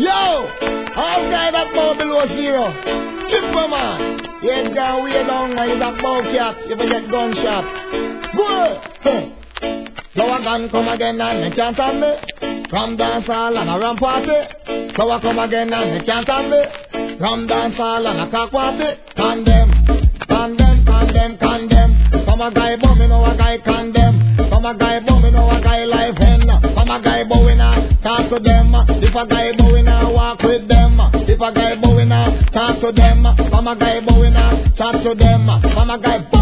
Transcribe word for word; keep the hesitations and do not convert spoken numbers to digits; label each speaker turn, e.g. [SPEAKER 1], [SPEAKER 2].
[SPEAKER 1] Yo, all guy that bow below zero. Chipper man. Yes, down way down now. He's a bow cat. If you get gunshot. Good. So I can come again and they can't stand me. From dance hall and a ramp party. So I come again and they can't stand me. From dance hall and a cock party. Condemn, condemn, condemn, condemn. Some a guy bum, you know a guy condemn. Some a guy bum, you know a guy life hen. Some a guy bowing a talk to them. If a guy bowing a walk with them. If a guy bowing a talk to them. Some a guy bowing a talk to them. Some a guy